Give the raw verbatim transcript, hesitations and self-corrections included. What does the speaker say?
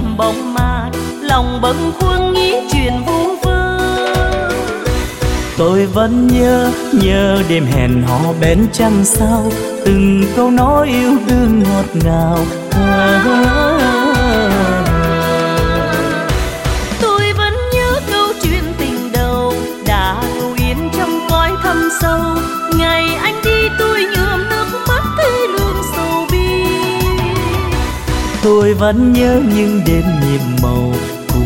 ngậm bóng mát, lòng bâng khuâng nghĩ chuyện vu vơ. Tôi vẫn nhớ, nhớ đêm hẹn hò bên trăng sao, từng câu nói yêu đương ngọt ngào. Tôi vẫn nhớ câu chuyện tình đầu đã ngủ yên trong cõi thâm sâu. Ngày anh đi tôi nhuộm nước mắt thấy lương sầu bi. Tôi vẫn nhớ những đêm nhiệm màu,